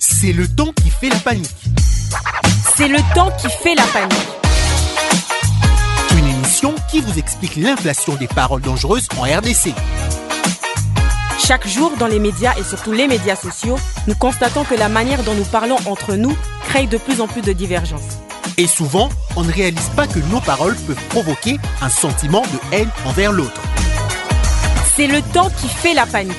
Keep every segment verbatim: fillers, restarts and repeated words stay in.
C'est le temps qui fait la panique. C'est le temps qui fait la panique. Une émission qui vous explique l'inflation des paroles dangereuses en R D C. Chaque jour, dans les médias et surtout les médias sociaux, nous constatons que la manière dont nous parlons entre nous crée de plus en plus de divergences. Et souvent, on ne réalise pas que nos paroles peuvent provoquer un sentiment de haine envers l'autre. C'est le temps qui fait la panique.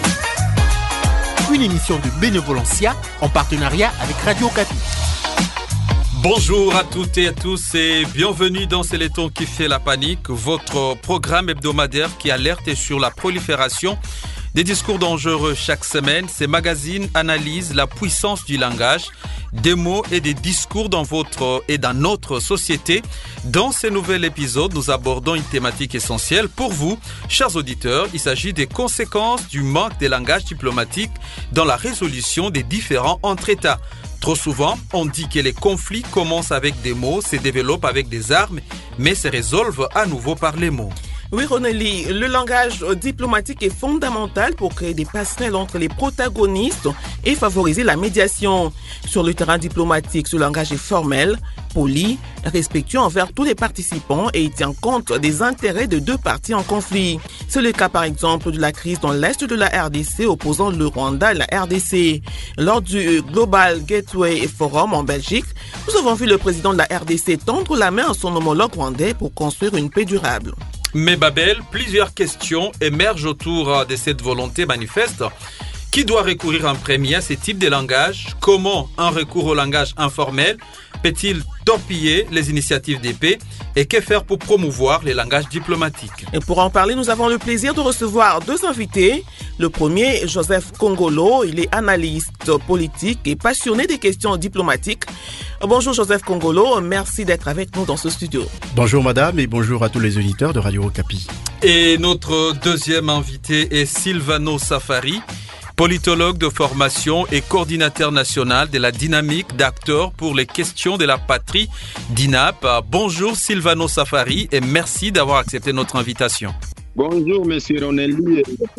Une émission de Bénévolencia en partenariat avec Radio Okapi. Bonjour à toutes et à tous et bienvenue dans C'est le temps qui fait la panique, votre programme hebdomadaire qui alerte sur la prolifération des discours dangereux chaque semaine. Ces magazines analysent la puissance du langage, des mots et des discours dans votre et dans notre société. Dans ce nouvel épisode, nous abordons une thématique essentielle pour vous, chers auditeurs. Il s'agit des conséquences du manque de langage diplomatique dans la résolution des différends entre États. Trop souvent, on dit que les conflits commencent avec des mots, se développent avec des armes, mais se résolvent à nouveau par les mots. Oui, Ronely, le langage diplomatique est fondamental pour créer des passerelles entre les protagonistes et favoriser la médiation. Sur le terrain diplomatique, ce langage est formel, poli, respectueux envers tous les participants et il tient compte des intérêts de deux parties en conflit. C'est le cas par exemple de la crise dans l'est de la R D C opposant le Rwanda et la R D C. Lors du Global Gateway Forum en Belgique, nous avons vu le président de la R D C tendre la main à son homologue rwandais pour construire une paix durable. Mais Babel, plusieurs questions émergent autour de cette volonté manifeste. Qui doit recourir en premier à ce type de langage? Comment un recours au langage informel peut-il torpiller les initiatives de paix? Et que faire pour promouvoir les langages diplomatiques? Et pour en parler, nous avons le plaisir de recevoir deux invités. Le premier, Joseph Kongolo, il est analyste politique et passionné des questions diplomatiques. Bonjour Joseph Kongolo, merci d'être avec nous dans ce studio. Bonjour madame et bonjour à tous les auditeurs de Radio Okapi. Et notre deuxième invité est Silvano Safari, politologue de formation et coordinateur national de la dynamique d'acteurs pour les questions de la patrie d'I N A P. Bonjour Silvano Safari et merci d'avoir accepté notre invitation. Bonjour, monsieur Ronely.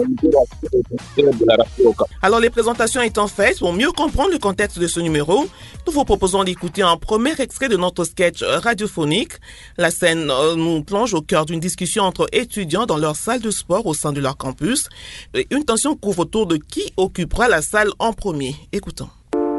Alors, les présentations étant faites, pour mieux comprendre le contexte de ce numéro, nous vous proposons d'écouter un premier extrait de notre sketch radiophonique. La scène nous plonge au cœur d'une discussion entre étudiants dans leur salle de sport au sein de leur campus. Une tension couvre autour de qui occupera la salle en premier. Écoutons.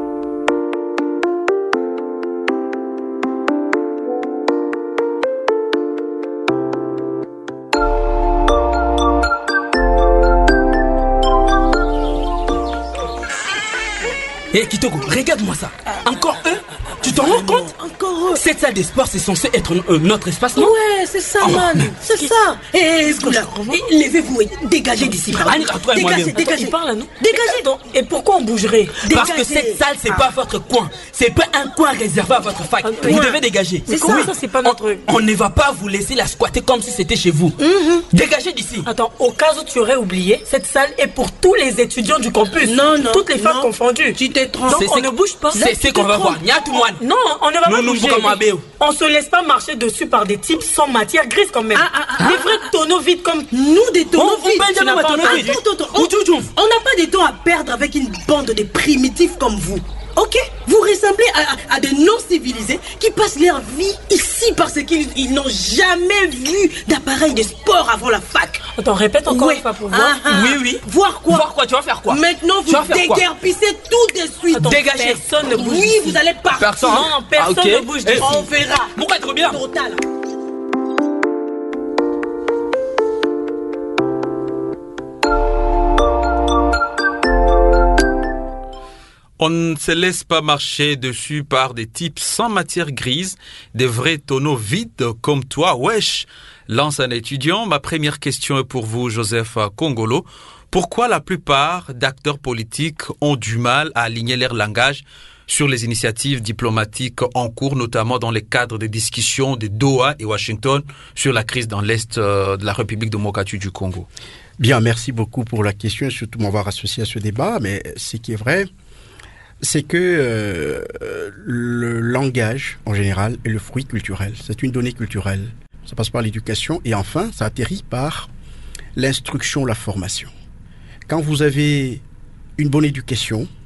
Hé hey, Kitoko, regarde-moi ça. Encore un? Tu t'en rends compte? Encore un. Cette salle de sport, c'est censé être euh, notre espace, non? Ouais, c'est ça, oh, man. C'est ça. Hé, hey, hey, levez-vous et dégagez d'ici. Allez, toi et moi-même. Dégagez, Il parle à nous. Dégagez. Donc, et pourquoi on bougerait? Dégagez. Parce que cette salle, c'est ah. pas votre coin. C'est pas un coin réservé à votre fac. Okay. Vous devez dégager. C'est ça, oui. Ça, c'est pas notre... On, on ne va pas vous laisser la squatter comme si c'était chez vous. Mm-hmm. Dégagez d'ici. Attends, au cas où tu aurais oublié, cette salle est pour tous les étudiants du campus. Non, non. Toutes les femmes non. confondues. Tu t'es trompé. Donc, on ne bouge pas. C'est ce qu'on va voir. Non, on ne va pas bouger. Nous, on se laisse pas marcher dessus par des types sans matière grise quand même. Ah, ah, ah, des vrais tonneaux vides comme nous, des tonneaux vides. Tu n'as pas entendu. On n'a pas de temps à perdre avec une bande de primitifs comme vous. Ok, vous ressemblez à, à, à des non-civilisés qui passent leur vie ici parce qu'ils ils n'ont jamais vu d'appareil de sport avant la fac. Attends, répète encore une fois pour voir. Ah, ah. Oui, oui. Voir quoi? Voir quoi? Tu vas faire quoi? Maintenant, vous déguerpissez tout de suite. Attends, dégagez. Personne ne bouge. Oui, d'ici. vous allez partir. Personne. Non, non, personne ah, okay. ne bouge d'ici. On verra. Pourquoi être bien? Total. On ne se laisse pas marcher dessus par des types sans matière grise, des vrais tonneaux vides comme toi, wesh, lance un étudiant. Ma première question est pour vous, Joseph Kongolo. Pourquoi la plupart d'acteurs politiques ont du mal à aligner leur langage sur les initiatives diplomatiques en cours, notamment dans les cadres des discussions de Doha et Washington sur la crise dans l'Est de la République démocratique du Congo? Bien, merci beaucoup pour la question et surtout m'avoir associé à ce débat. Mais ce qui est vrai, c'est que euh, le langage, en général, est le fruit culturel. C'est une donnée culturelle. Ça passe par l'éducation et enfin, ça atterrit par l'instruction, la formation. Quand vous avez une bonne éducation,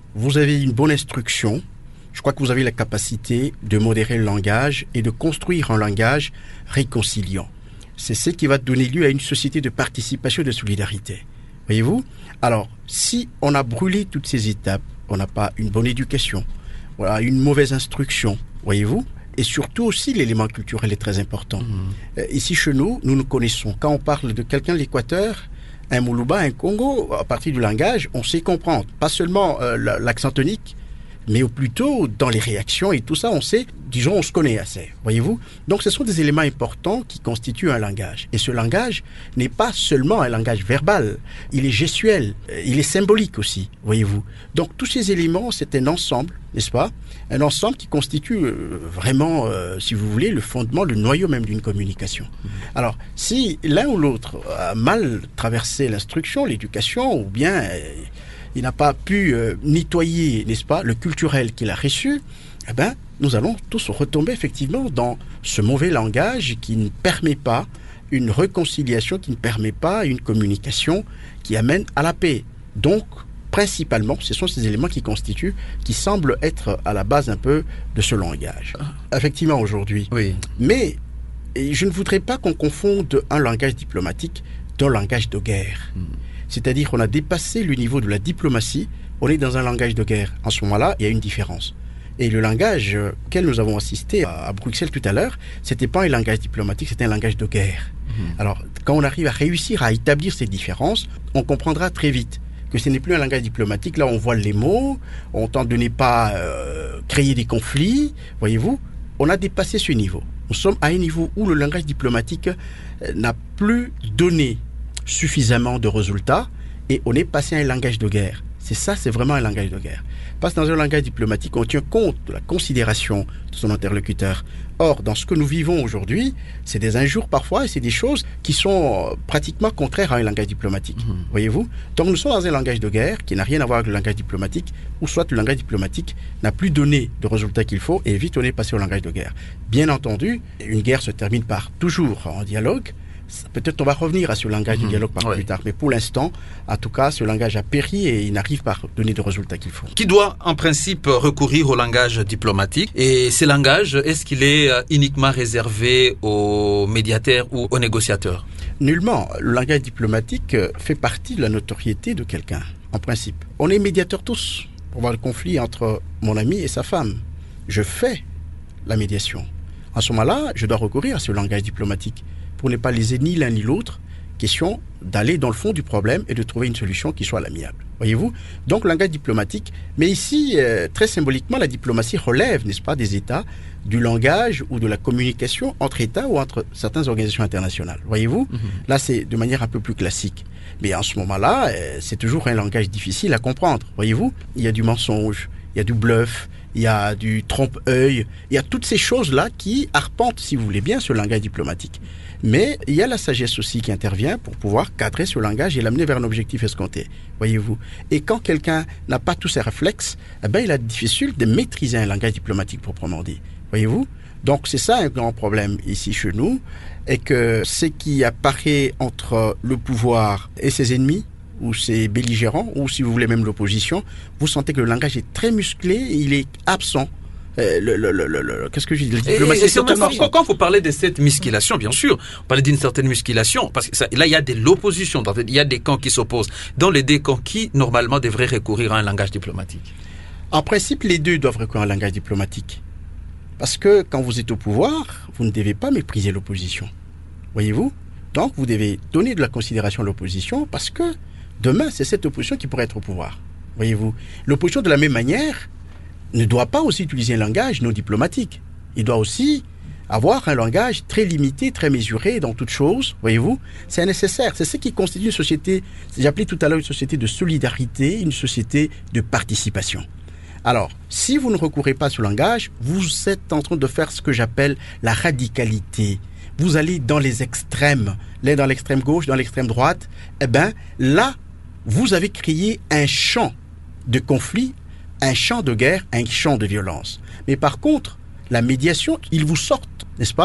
vous avez une bonne instruction, je crois que vous avez la capacité de modérer le langage et de construire un langage réconciliant. C'est ce qui va donner lieu à une société de participation et de solidarité. Voyez-vous? Alors, si on a brûlé toutes ces étapes, on n'a pas une bonne éducation, voilà, une mauvaise instruction, voyez-vous? Et surtout aussi, l'élément culturel est très important. Mmh. Euh, ici, chez nous, nous nous connaissons. Quand on parle de quelqu'un de l'Équateur, un Moulouba, un Congo, à partir du langage, on sait comprendre. Pas seulement euh, l'accent tonique, mais plutôt dans les réactions et tout ça, on sait, disons, on se connaît assez, voyez-vous. Donc, ce sont des éléments importants qui constituent un langage. Et ce langage n'est pas seulement un langage verbal, il est gestuel, il est symbolique aussi, voyez-vous. Donc, tous ces éléments, c'est un ensemble, n'est-ce pas? Un ensemble qui constitue euh, vraiment, euh, si vous voulez, le fondement, le noyau même d'une communication. Mmh. Alors, si l'un ou l'autre a mal traversé l'instruction, l'éducation, ou bien... Euh, il n'a pas pu euh, nettoyer, n'est-ce pas, le culturel qu'il a reçu, eh ben, nous allons tous retomber effectivement dans ce mauvais langage qui ne permet pas une réconciliation, qui ne permet pas une communication qui amène à la paix. Donc, principalement, ce sont ces éléments qui constituent, qui semblent être à la base un peu de ce langage. Effectivement, aujourd'hui. Oui. Mais je ne voudrais pas qu'on confonde un langage diplomatique d'un langage de guerre. Mmh. C'est-à-dire qu'on a dépassé le niveau de la diplomatie, on est dans un langage de guerre. En ce moment-là, il y a une différence. Et le langage auquel nous avons assisté à Bruxelles tout à l'heure, c'était pas un langage diplomatique, c'était un langage de guerre. Mmh. Alors, quand on arrive à réussir à établir ces différences, on comprendra très vite que ce n'est plus un langage diplomatique. Là, on voit les mots, on tente de ne pas euh, créer des conflits, voyez-vous. On a dépassé ce niveau. Nous sommes à un niveau où le langage diplomatique euh, n'a plus donné suffisamment de résultats et on est passé à un langage de guerre. C'est ça, c'est vraiment un langage de guerre. Parce que dans un langage diplomatique, on tient compte de la considération de son interlocuteur. Or, dans ce que nous vivons aujourd'hui, c'est des injures parfois et c'est des choses qui sont pratiquement contraires à un langage diplomatique. Mmh. Voyez-vous? Donc nous sommes dans un langage de guerre qui n'a rien à voir avec le langage diplomatique, ou soit le langage diplomatique n'a plus donné de résultats qu'il faut et vite on est passé au langage de guerre. Bien entendu, une guerre se termine par toujours en dialogue. Peut-être on va revenir à ce langage mmh, du dialogue par oui. plus tard, mais pour l'instant, en tout cas, ce langage a péri et il n'arrive pas à donner de résultats qu'il faut. Qui doit en principe recourir au langage diplomatique? Et ce langage, est-ce qu'il est uniquement réservé aux médiateurs ou aux négociateurs? Nullement. Le langage diplomatique fait partie de la notoriété de quelqu'un, en principe. On est médiateurs tous pour voir le conflit entre mon ami et sa femme. Je fais la médiation. En ce moment-là, je dois recourir à ce langage diplomatique pour ne pas léser ni l'un ni l'autre, question d'aller dans le fond du problème et de trouver une solution qui soit l'amiable. Voyez-vous? Donc, le langage diplomatique, mais ici, euh, très symboliquement, la diplomatie relève, n'est-ce pas, des États, du langage ou de la communication entre États ou entre certaines organisations internationales. Voyez-vous? Mm-hmm. Là, c'est de manière un peu plus classique. Mais en ce moment-là, euh, c'est toujours un langage difficile à comprendre. Voyez-vous? Il y a du mensonge, il y a du bluff, il y a du trompe-œil, il y a toutes ces choses-là qui arpentent, si vous voulez bien, ce langage diplomatique. Mais il y a la sagesse aussi qui intervient pour pouvoir cadrer ce langage et l'amener vers un objectif escompté, voyez-vous. Et quand quelqu'un n'a pas tous ces réflexes, eh ben, il est difficile de maîtriser un langage diplomatique proprement dit, voyez-vous. Donc c'est ça un grand problème ici chez nous, et que ce qui apparaît entre le pouvoir et ses ennemis, ou ses belligérants, ou si vous voulez même l'opposition, vous sentez que le langage est très musclé et il est absent. Euh, le, le, le, le, qu'est-ce que je dis? La diplomatie, et, et c'est quand, quand, quand vous parlez de cette musculation, bien sûr, vous parlez d'une certaine musculation, parce que ça, là, il y a de l'opposition, il y a des camps qui s'opposent. Dans les deux camps, qui, normalement, devrait recourir à un langage diplomatique? En principe, les deux doivent recourir à un langage diplomatique. Parce que quand vous êtes au pouvoir, vous ne devez pas mépriser l'opposition. Voyez-vous? Donc, vous devez donner de la considération à l'opposition, parce que demain, c'est cette opposition qui pourrait être au pouvoir. Voyez-vous? L'opposition, de la même manière, ne doit pas aussi utiliser un langage non diplomatique. Il doit aussi avoir un langage très limité, très mesuré dans toute chose, voyez-vous. C'est nécessaire. C'est ce qui constitue une société, j'ai appelé tout à l'heure une société de solidarité, une société de participation. Alors, si vous ne recourez pas à ce langage, vous êtes en train de faire ce que j'appelle la radicalité. Vous allez dans les extrêmes, l'un dans l'extrême gauche, dans l'extrême droite. Eh bien, là, vous avez créé un champ de conflit, un champ de guerre, un champ de violence. Mais par contre, la médiation, ils vous sortent, n'est-ce pas,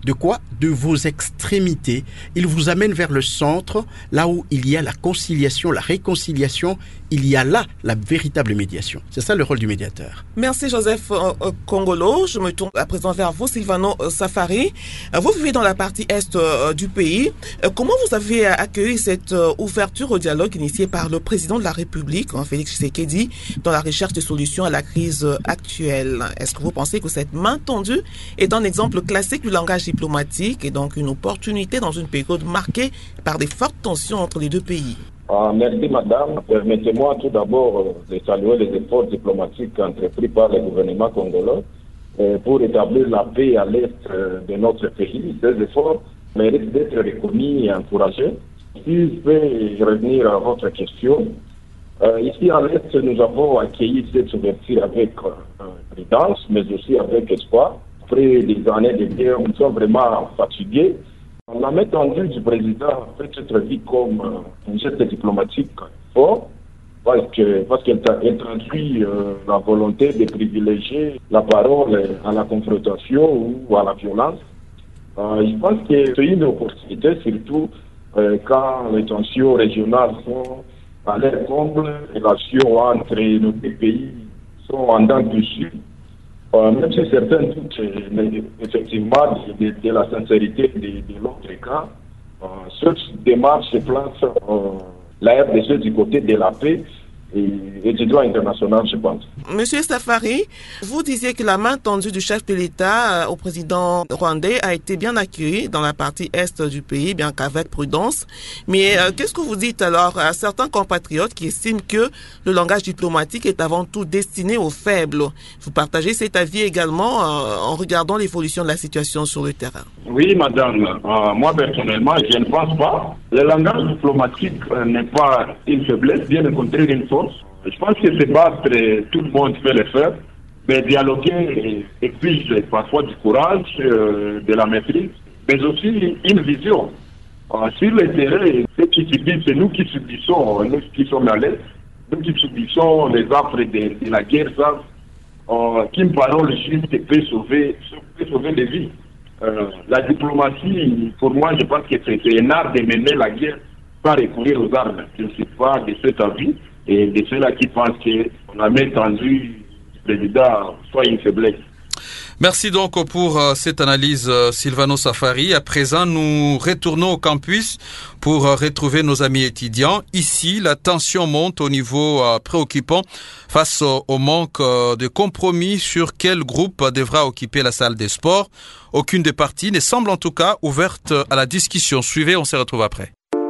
de quoi? De vos extrémités. Il vous amène vers le centre, là où il y a la conciliation, la réconciliation, il y a là la véritable médiation. C'est ça le rôle du médiateur. Merci Joseph euh, Kongolo. Je me tourne à présent vers vous, Silvano euh, Safari. Euh, vous vivez dans la partie est euh, du pays. Euh, comment vous avez accueilli cette euh, ouverture au dialogue initiée par le président de la République, hein, Félix Tshisekedi, dans la recherche de solutions à la crise euh, actuelle? Est-ce que vous pensez que cette main tendue est un exemple classique du langage diplomatique et donc une opportunité dans une période marquée par des fortes tensions entre les deux pays? Ah, merci madame. Permettez-moi tout d'abord euh, de saluer les efforts diplomatiques entrepris par le gouvernement congolais euh, pour établir la paix à l'est euh, de notre pays. Ces efforts méritent d'être reconnus et encouragés. Si je peux revenir à votre question, euh, ici à l'est, nous avons accueilli cette ouverture avec euh, prudence, mais aussi avec espoir. Après des années de guerre, nous sommes vraiment fatigués. La main tendue du président peut être vue comme euh, un geste diplomatique fort, parce que parce qu'elle elle traduit euh, la volonté de privilégier la parole à la confrontation ou à la violence. Euh, je pense que c'est une opportunité, surtout euh, quand les tensions régionales sont à leur comble, les relations entre nos deux pays sont en dents dessus. Euh, même si certains doutent euh, effectivement de, de, de la sincérité de, de l'autre cas, euh, cette démarche se place euh, la R D C du côté de la paix et, et du droit international, je pense. Monsieur Safari, vous disiez que la main tendue du chef de l'État euh, au président rwandais a été bien accueillie dans la partie est du pays, bien qu'avec prudence. Mais euh, qu'est-ce que vous dites alors à certains compatriotes qui estiment que le langage diplomatique est avant tout destiné aux faibles? Vous partagez cet avis également euh, en regardant l'évolution de la situation sur le terrain? Oui, madame. Euh, moi, personnellement, je ne pense pas. Le langage diplomatique euh, n'est pas une faiblesse, bien au contraire, une force. Je pense que se battre, tout le monde peut le faire, mais dialoguer exige parfois du courage, euh, de la maîtrise, mais aussi une vision. Euh, sur le terrain, ce qui subissent, c'est nous qui subissons, nous qui sommes à l'est, nous qui subissons les affres de, de la guerre, ça, euh, qu'une parole juste peut sauver, peut sauver des vies. Euh, la diplomatie, pour moi, je pense que c'est un art de mener la guerre sans recourir aux armes. Je ne suis pas de cet avis et de ceux-là qui pensent qu'on a mis tendu du président soit une faiblesse. Merci donc pour euh, cette analyse, euh, Silvano Safari. À présent, nous retournons au campus pour euh, retrouver nos amis étudiants. Ici, la tension monte au niveau euh, préoccupant face au, au manque euh, de compromis sur quel groupe euh, devra occuper la salle des sports. Aucune des parties ne semble en tout cas ouverte à la discussion. Suivez, on se retrouve après.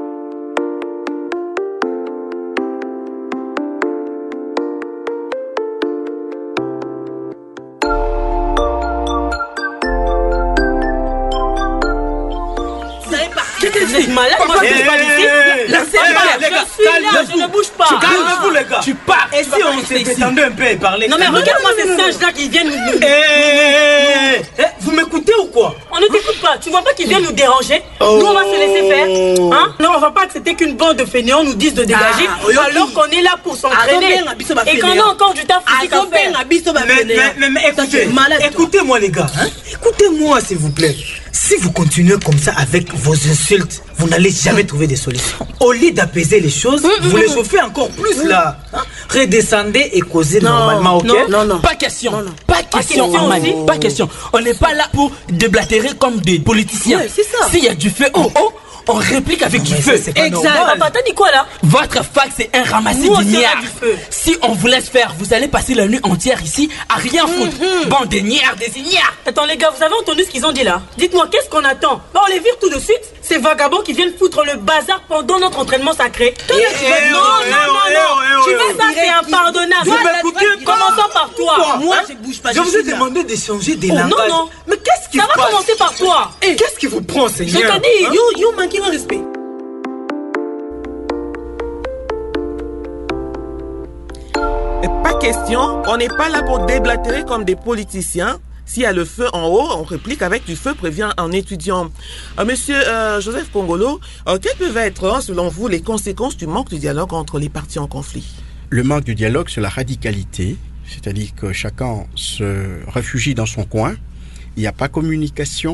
Vous êtes malade, moi je suis pas ici. Laissez-moi, je suis là, je ne bouge pas. Calmez-vous les gars. Tu pars. Et si on s'est détendu un peu et parler? Non mais regarde-moi ces singes-là qui viennent nous... Vous m'écoutez ou quoi? On ne t'écoute pas, tu vois pas qu'ils viennent nous déranger? Nous on va se laisser faire, hein? Non, on va pas accepter qu'une bande de fainéants nous dise de dégager alors qu'on est là pour s'entraîner et qu'on a encore du taf physique à faire. Mais, mais écoutez, écoutez-moi les gars, hein? Écoutez-moi s'il vous plaît. Si vous continuez comme ça avec vos insultes, vous n'allez jamais trouver des solutions. Au lieu d'apaiser les choses, mmh, vous mmh, les chauffez encore plus mmh. là. Hein? Redescendez et causez non, normalement, ok? Non, non, non. Pas question. Non, non. Pas question, pas Amani. Pas question. On n'est pas là pour déblatérer comme des politiciens. Ouais, c'est ça. S'il y a du feu au haut, on réplique avec non, du feu. Exact. Papa, t'as dit quoi là? Votre fac, c'est un ramassis d'ignards. Si on vous laisse faire, vous allez passer la nuit entière ici à rien foutre. Mm-hmm. Bande d'ignards, des ignares. Attends les gars, vous avez entendu ce qu'ils ont dit là? Dites-moi, qu'est-ce qu'on attend? Bah, on les vire tout de suite. Ces vagabonds qui viennent foutre le bazar pendant notre entraînement sacré. Eh, eh, eh, non, oh, non, non, non, non. Tu fais ça, c'est impardonnable. Vous m'écoutez? Commençons par toi. Moi, je bouge pas. Je vous ai demandé d'échanger des langages. Non, non. Mais qu'est-ce qui Ça va commencer par toi. Qu'est-ce qui vous prend, Seigneur? Je t'ai dit, you, you manquez de respect. Pas question, on n'est pas là pour déblatérer comme des politiciens. S'il y a le feu en haut, on réplique avec du feu, prévient un étudiant. Euh, monsieur euh, Joseph Kongolo, euh, quelles peuvent être, selon vous, les conséquences du manque de dialogue entre les parties en conflit? Le manque de dialogue, c'est la radicalité, c'est-à-dire que chacun se réfugie dans son coin. Il n'y a pas communication,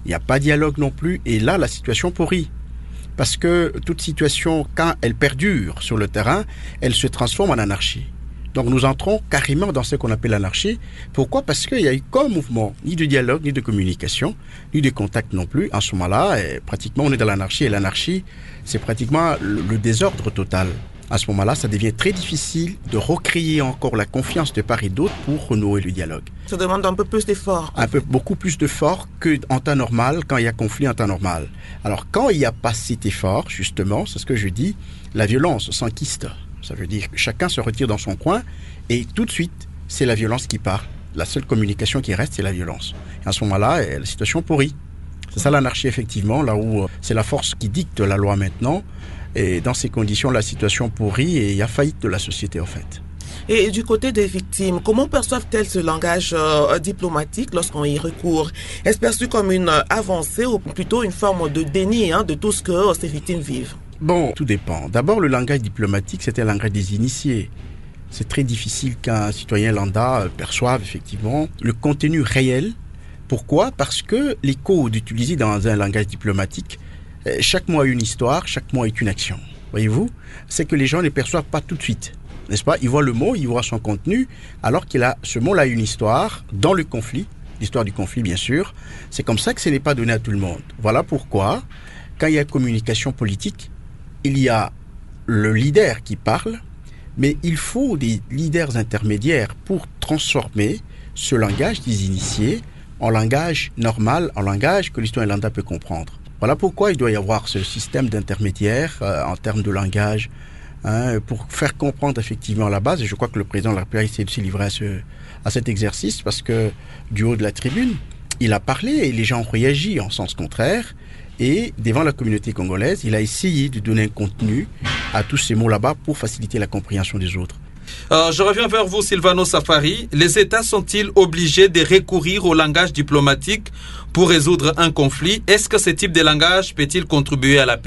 Il n'y a pas de dialogue non plus. Et là, la situation pourrit. Parce que toute situation, quand elle perdure sur le terrain, elle se transforme en anarchie. Donc nous entrons carrément dans ce qu'on appelle l'anarchie. Pourquoi ? Parce qu'il n'y a eu comme mouvement ni de dialogue, ni de communication, ni de contact non plus. En ce moment-là, pratiquement on est dans l'anarchie. Et l'anarchie, c'est pratiquement le, le désordre total. À ce moment-là, ça devient très difficile de recréer encore la confiance de part et d'autre pour renouer le dialogue. Ça demande un peu plus d'efforts. Un peu, beaucoup plus d'efforts qu'en temps normal, quand il y a conflit en temps normal. Alors, quand il n'y a pas cet effort, justement, c'est ce que je dis, la violence s'enquiste. Ça veut dire que chacun se retire dans son coin et tout de suite, c'est la violence qui part. La seule communication qui reste, c'est la violence. Et à ce moment-là, la situation pourrit. C'est ça l'anarchie, effectivement, là où c'est la force qui dicte la loi maintenant. Et dans ces conditions, la situation pourrit et il y a faillite de la société, en fait. Et du côté des victimes, comment perçoivent-elles ce langage euh, diplomatique lorsqu'on y recourt ? Est-ce perçu comme une avancée ou plutôt une forme de déni hein, de tout ce que euh, ces victimes vivent ? Bon, tout dépend. D'abord, le langage diplomatique, c'était le langage des initiés. C'est très difficile qu'un citoyen lambda perçoive effectivement le contenu réel. Pourquoi ? Parce que les codes utilisés dans un langage diplomatique, chaque mot a une histoire, chaque mot est une action. Voyez-vous ? C'est que les gens ne perçoivent pas tout de suite. N'est-ce pas ? Ils voient le mot, ils voient son contenu, alors qu'il a, ce mot-là a une histoire dans le conflit, l'histoire du conflit bien sûr. C'est comme ça que ce n'est pas donné à tout le monde. Voilà pourquoi, quand il y a communication politique, il y a le leader qui parle, mais il faut des leaders intermédiaires pour transformer ce langage des initiés en langage normal, en langage que l'histoire lambda peut comprendre. Voilà pourquoi il doit y avoir ce système d'intermédiaire euh, en termes de langage hein, pour faire comprendre effectivement la base. Et je crois que le président de la République s'est aussi livré à, ce, à cet exercice parce que du haut de la tribune, il a parlé et les gens ont réagi en sens contraire. Et devant la communauté congolaise, il a essayé de donner un contenu à tous ces mots là-bas pour faciliter la compréhension des autres. Euh, je reviens vers vous, Silvano Safari. Les États sont-ils obligés de recourir au langage diplomatique pour résoudre un conflit ? Est-ce que ce type de langage peut-il contribuer à la paix ?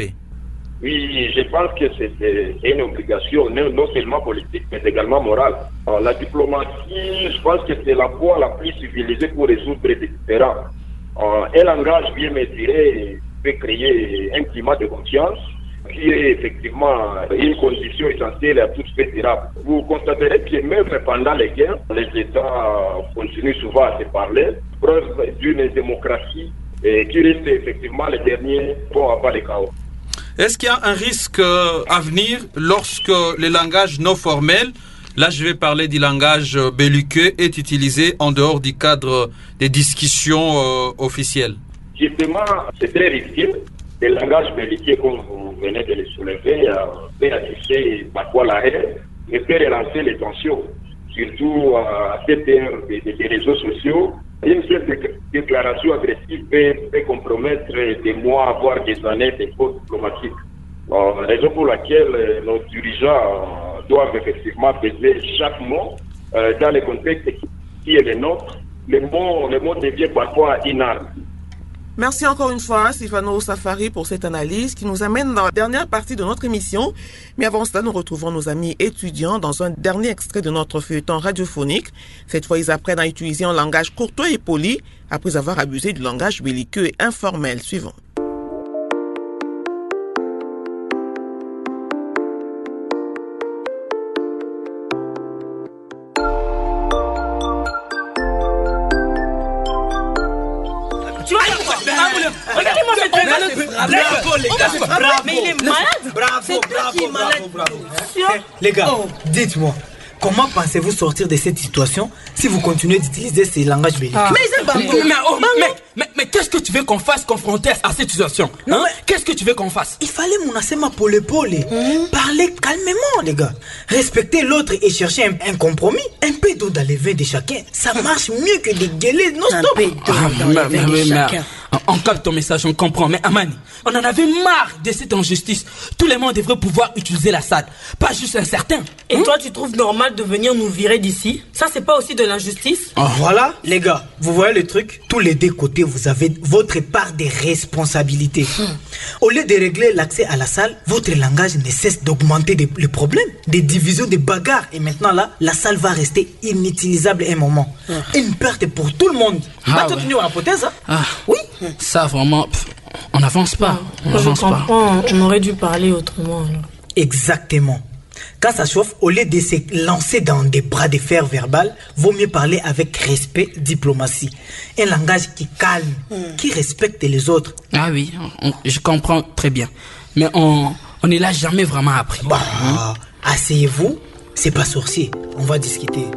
Oui, je pense que c'est une obligation non seulement politique, mais également morale. Alors, la diplomatie, je pense que c'est la voie la plus civilisée pour résoudre des différends. Alors, un langage bien mesuré peut créer un climat de confiance qui est effectivement une condition essentielle à toute paix durable. Vous constaterez que même pendant les guerres, les États continuent souvent à se parler, preuve d'une démocratie et qui reste effectivement le dernier pont à bas les chaos. Est-ce qu'il y a un risque à venir lorsque le langage non formel, là je vais parler du langage belliqueux, est utilisé en dehors du cadre des discussions euh, officielles ? Justement, c'est très risqué. Le langage belliqueux, comme vous venez de le soulever, euh, peut afficher parfois la haine, mais peut relancer les tensions, surtout euh, à cette ère des, des réseaux sociaux. Une seule déclaration agressive peut, peut compromettre des mois, voire des années de fautes diplomatiques. Euh, raison pour laquelle euh, nos dirigeants euh, doivent effectivement peser chaque mot euh, dans le contexte qui est le nôtre. Le mot, le mot devient parfois une arme. Merci encore une fois, Silvano Safari, pour cette analyse qui nous amène dans la dernière partie de notre émission. Mais avant cela, nous retrouvons nos amis étudiants dans un dernier extrait de notre feuilleton radiophonique. Cette fois, ils apprennent à utiliser un langage courtois et poli après avoir abusé du langage belliqueux et informel. Suivant. Regardez-moi cette tête. Bravo les gars, bravo. Mais il est malade. Bravo, C'est toi bravo, qui est malade. bravo, bravo. Les gars, Oh. dites-moi, comment pensez-vous sortir de cette situation si vous continuez d'utiliser ces langages belliqueux? Mais c'est pas Mais, bon. mais, oh, mais, mais, mais qu'est-ce que tu veux qu'on fasse confronté à cette situation Non, hein? mais- Qu'est-ce que tu veux qu'on fasse? Il fallait menacer ma pole pole. Parler calmement, les gars. Respecter l'autre et chercher un, un compromis. Un peu d'eau dans les veines de chacun. Ça marche mieux que de gueuler non Un stop. peu d'eau dans mais, les veines de mais, mais, chacun. on, on capte ton message, on comprend. Mais Amani, on en avait marre de cette injustice. Tout le monde devrait pouvoir utiliser la salle, pas juste un certain. Et toi, tu trouves normal de venir nous virer d'ici? Ça, c'est pas aussi de l'injustice? Voilà, les gars, vous voyez le truc? Tous les deux côtés, vous avez votre part de responsabilité. Au lieu de régler l'accès à la salle, votre langage ne cesse d'augmenter des- les problèmes, des divisions, des bagarres. Et maintenant là, la salle va rester inutilisable un moment. Une perte pour tout le monde. Ah Va ouais. continuer à rapporter ça? Ah. Oui. Ça, vraiment, pff, on n'avance pas. On Moi, je n'avance pas. comprends, on aurait dû parler autrement. alors. Exactement. Quand ça chauffe, au lieu de se lancer dans des bras de fer verbal, vaut mieux parler avec respect, diplomatie. Un langage qui calme, qui respecte les autres. Ah oui, on- je comprends très bien. Mais on on ne l'a jamais vraiment appris. Bah, asseyez-vous, c'est pas sorcier. On va discuter.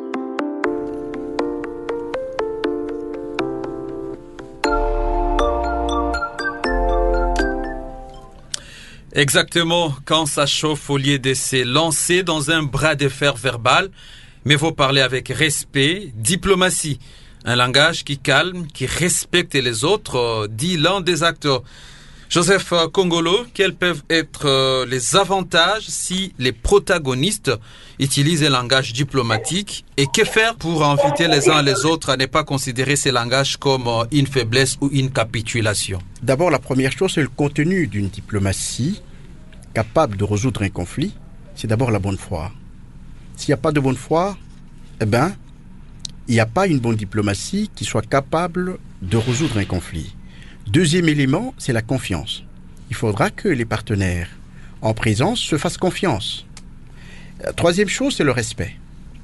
Exactement, quand ça chauffe, au lieu de se lancer dans un bras de fer verbal, mais faut parler avec respect, diplomatie. Un langage qui calme, qui respecte les autres, euh, dit l'un des acteurs. Joseph euh, Kongolo, quels peuvent être euh, les avantages si les protagonistes utilisent un langage diplomatique et que faire pour inviter les uns les autres à ne pas considérer ces langages comme euh, une faiblesse ou une capitulation? D'abord, la première chose, c'est le contenu d'une diplomatie capable de résoudre un conflit. C'est d'abord la bonne foi. S'il n'y a pas de bonne foi, eh ben, il n'y a pas une bonne diplomatie qui soit capable de résoudre un conflit. Deuxième élément, c'est la confiance. Il faudra que les partenaires en présence se fassent confiance. Troisième chose, c'est le respect.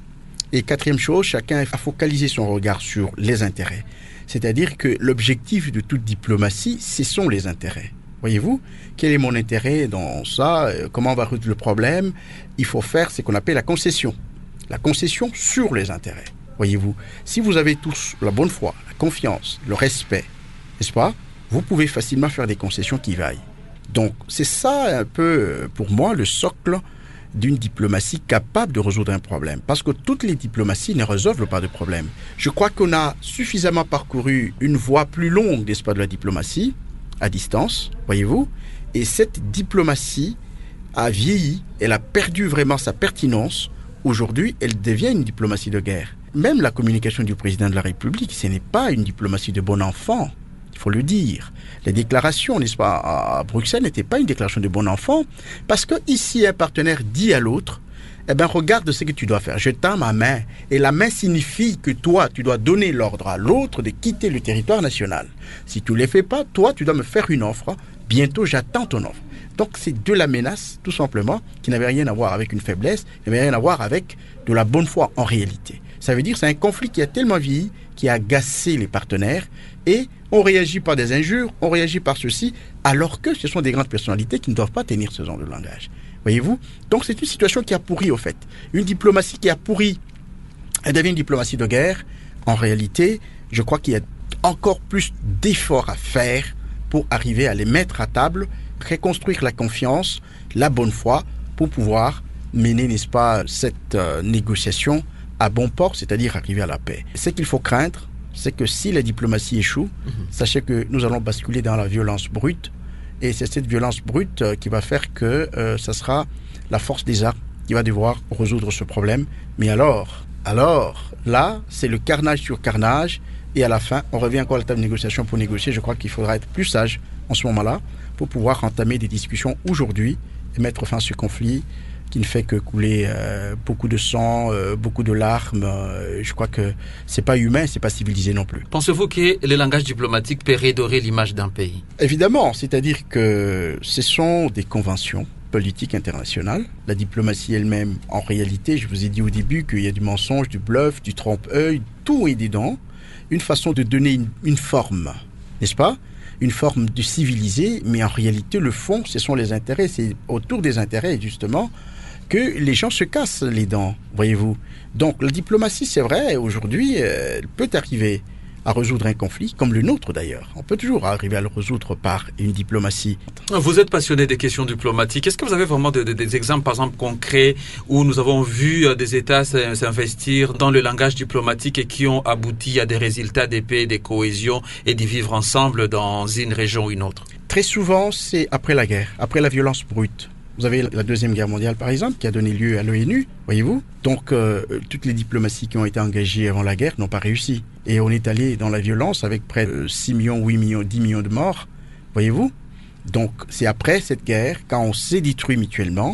Et quatrième chose, chacun a focalisé son regard sur les intérêts. C'est-à-dire que l'objectif de toute diplomatie, ce sont les intérêts. Voyez-vous, quel est mon intérêt dans ça? Comment on va résoudre le problème? Il faut faire ce qu'on appelle la concession. La concession sur les intérêts. Voyez-vous, si vous avez tous la bonne foi, la confiance, le respect, n'est-ce pas? Vous pouvez facilement faire des concessions qui vaillent. Donc, c'est ça un peu, pour moi, le socle d'une diplomatie capable de résoudre un problème. Parce que toutes les diplomaties ne résolvent pas de problème. Je crois qu'on a suffisamment parcouru une voie plus longue, n'est-ce pas, de la diplomatie, à distance, voyez-vous, et cette diplomatie a vieilli, elle a perdu vraiment sa pertinence. Aujourd'hui, elle devient une diplomatie de guerre. Même la communication du président de la République, ce n'est pas une diplomatie de bon enfant. Il faut le dire. Les déclarations, n'est-ce pas, à Bruxelles n'étaient pas une déclaration de bon enfant, parce que ici, un partenaire dit à l'autre, eh ben, regarde ce que tu dois faire. Je tends ma main. Et la main signifie que toi, tu dois donner l'ordre à l'autre de quitter le territoire national. Si tu ne le fais pas, toi, tu dois me faire une offre. Bientôt, j'attends ton offre. Donc, c'est de la menace, tout simplement, qui n'avait rien à voir avec une faiblesse, qui n'avait rien à voir avec de la bonne foi en réalité. Ça veut dire que c'est un conflit qui a tellement vieilli, qui a agacé les partenaires, et on réagit par des injures, on réagit par ceci, alors que ce sont des grandes personnalités qui ne doivent pas tenir ce genre de langage. Voyez-vous? Donc c'est une situation qui a pourri au fait. Une diplomatie qui a pourri, elle devient une diplomatie de guerre. En réalité, je crois qu'il y a encore plus d'efforts à faire pour arriver à les mettre à table, reconstruire la confiance, la bonne foi, pour pouvoir mener, n'est-ce pas, cette euh, négociation à bon port, c'est-à-dire arriver à la paix. Ce qu'il faut craindre, c'est que si la diplomatie échoue, mmh. sachez que nous allons basculer dans la violence brute. Et c'est cette violence brute euh, qui va faire que euh, ça sera la force des armes qui va devoir résoudre ce problème. Mais alors, alors, là, c'est le carnage sur carnage. Et à la fin, on revient encore à la table de négociation pour négocier. Je crois qu'il faudra être plus sage en ce moment-là pour pouvoir entamer des discussions aujourd'hui et mettre fin à ce conflit qui ne fait que couler euh, beaucoup de sang, euh, beaucoup de larmes. Euh, je crois que c'est pas humain, c'est pas civilisé non plus. Pensez-vous que le langage diplomatique peut redorer l'image d'un pays? Évidemment, c'est-à-dire que ce sont des conventions politiques internationales. La diplomatie elle-même, en réalité, je vous ai dit au début qu'il y a du mensonge, du bluff, du trompe-œil, tout est dedans. Une façon de donner une, une forme, n'est-ce pas? Une forme de civilisé, mais en réalité, le fond, ce sont les intérêts. C'est autour des intérêts, justement, que les gens se cassent les dents, voyez-vous. Donc la diplomatie, c'est vrai, aujourd'hui, elle peut arriver à résoudre un conflit, comme le nôtre d'ailleurs. On peut toujours arriver à le résoudre par une diplomatie. Vous êtes passionné des questions diplomatiques. Est-ce que vous avez vraiment de, de, des exemples, par exemple, concrets, où nous avons vu des États s'investir dans le langage diplomatique et qui ont abouti à des résultats de paix, de cohésion et d'y vivre ensemble dans une région ou une autre? Très souvent, c'est après la guerre, après la violence brute. Vous avez la Deuxième Guerre mondiale, par exemple, qui a donné lieu à l'ONU, voyez-vous. Donc, euh, toutes les diplomaties qui ont été engagées avant la guerre n'ont pas réussi. Et on est allé dans la violence avec près de six millions, huit millions, dix millions de morts, voyez-vous. Donc, c'est après cette guerre, quand on s'est détruit mutuellement,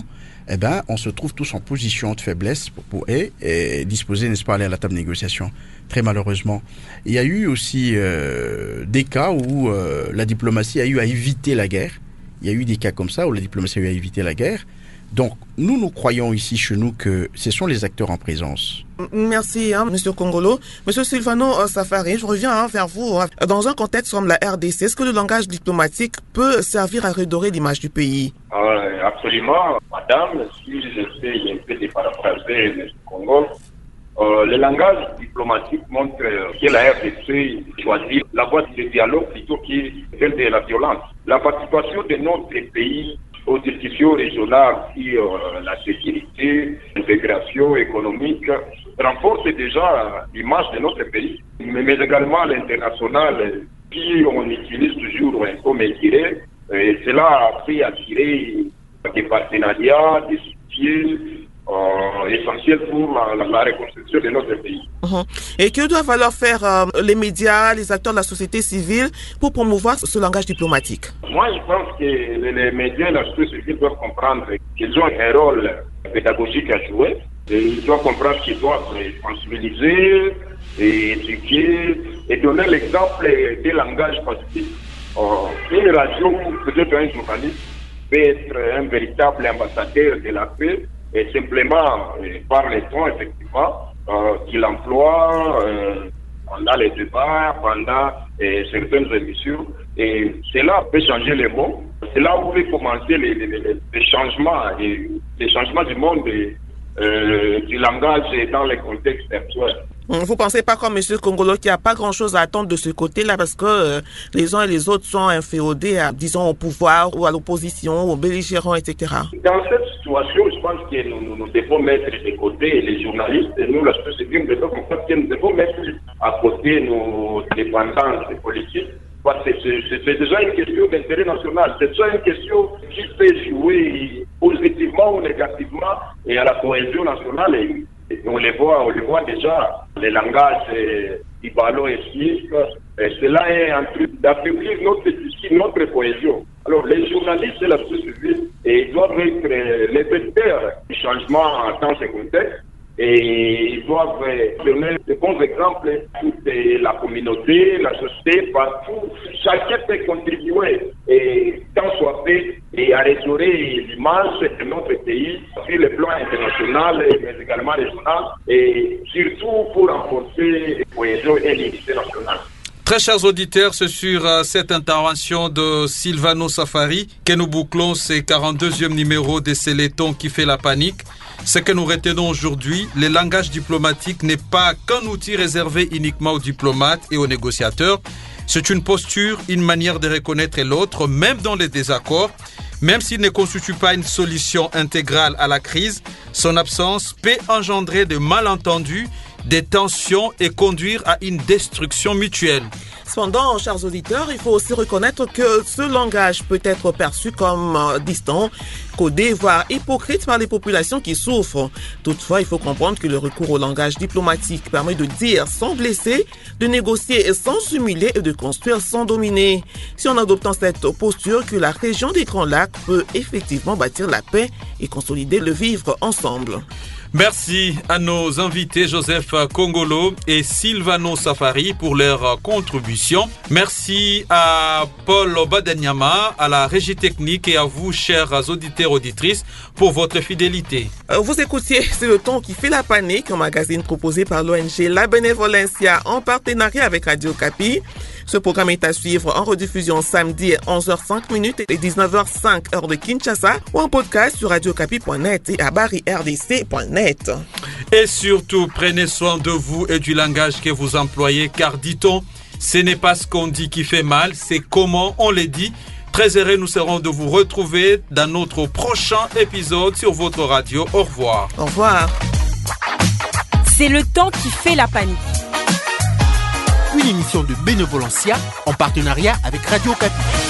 eh ben, on se trouve tous en position de faiblesse pour, pour et, et disposer, n'est-ce pas, aller à la table de négociation. Très malheureusement. Il y a eu aussi euh, des cas où euh, la diplomatie a eu à éviter la guerre. Il y a eu des cas comme ça où la diplomatie a eu à éviter la guerre. Donc, nous, nous croyons ici chez nous que ce sont les acteurs en présence. Merci, hein, Monsieur Congolo. Monsieur Silvano Safari, je reviens hein, vers vous. Hein. Dans un contexte comme la R D C, est-ce que le langage diplomatique peut servir à redorer l'image du pays? euh, Absolument, madame. Si j'essaie un peu de paraphraser M. Congo, euh, le langage diplomatique montre que la R D C choisit la voie du dialogue plutôt que celle de la violence. La participation de notre pays aux discussions régionales sur euh, la sécurité, l'intégration économique renforce déjà l'image de notre pays, mais, mais également l'international, qui on utilise toujours un peu métier, et cela a fait attirer des partenariats, des soutiens euh, essentiels pour la, la, la reconstruction de notre pays. Uh-huh. Et que doivent alors faire euh, les médias, les acteurs de la société civile pour promouvoir ce langage diplomatique? Moi, je pense que les, les médias et la société civile doivent comprendre qu'ils ont un rôle pédagogique à jouer. Et ils doivent comprendre qu'ils doivent sensibiliser, et éduquer et donner l'exemple des langages positifs. Euh, une radio, peut-être un journaliste, peut être un véritable ambassadeur de la paix et simplement euh, par les temps, effectivement, euh, qu'il emploie euh, pendant les débats, pendant euh, certaines émissions. Et cela peut changer les mots. C'est là où peut commencer les, les, les, les changements, les, les changements du monde et, euh, du langage dans les contextes actuels. Vous pensez pas comme M. Congolo qu'il n'y a pas grand-chose à attendre de ce côté-là parce que euh, les uns et les autres sont inféodés, à, disons, au pouvoir ou à l'opposition, aux belligérants, et cetera. Dans cette situation, je pense que nous, nous, nous devons mettre de côté les journalistes et nous, la société civile, nous devons comprendre que nous devons mettre à côté nos dépendances politiques. Parce que c'est, c'est déjà une question d'intérêt national. C'est déjà une question qui peut jouer positivement ou négativement et à la cohésion nationale. Et, et on les voit, on les voit déjà, les langages du ballon et suisse. Cela est en train d'affaiblir notre, notre cohésion. Alors les journalistes et la société civile ils doivent être les vecteurs du changement dans ce contexte. Et ils doivent donner de bons exemples à toute la communauté, la société, partout. Chacun peut contribuer, et tant soit fait, et à restaurer l'image de notre pays sur le plan international, mais également régional, et surtout pour renforcer la cohésion et l'unité nationale. Très chers auditeurs, c'est sur euh, cette intervention de Silvano Safari que nous bouclons ce quarante-deuxième numéro de Téléthon qui fait la panique. Ce que nous retenons aujourd'hui, le langage diplomatique n'est pas qu'un outil réservé uniquement aux diplomates et aux négociateurs. C'est une posture, une manière de reconnaître l'autre, même dans les désaccords. Même s'il ne constitue pas une solution intégrale à la crise, son absence peut engendrer de malentendus, des tensions et conduire à une destruction mutuelle. Cependant, chers auditeurs, il faut aussi reconnaître que ce langage peut être perçu comme euh, distant, codé, voire hypocrite par les populations qui souffrent. Toutefois, il faut comprendre que le recours au langage diplomatique permet de dire sans blesser, de négocier sans s'humilier et de construire sans dominer. Si en adoptant cette posture, que la région des Grands Lacs peut effectivement bâtir la paix et consolider le vivre ensemble. Merci à nos invités Joseph Congolo et Silvano Safari pour leur contribution. Merci à Paul Badanyama, à la régie technique et à vous, chers auditeurs auditrices, pour votre fidélité. Vous écoutiez C'est le ton qui fait la panique, un magazine proposé par l'O N G La Benevolencia en partenariat avec Radio Capi. Ce programme est à suivre en rediffusion samedi à onze heures cinq et dix-neuf heures cinq heure de Kinshasa ou en podcast sur radio capi point net et à bari r d c point net. Et surtout, prenez soin de vous et du langage que vous employez, car dit-on, ce n'est pas ce qu'on dit qui fait mal, c'est comment on le dit. Très heureux, nous serons de vous retrouver dans notre prochain épisode sur votre radio. Au revoir. Au revoir. C'est le temps qui fait la panique. Une émission de Benevolencia en partenariat avec Radio Capi.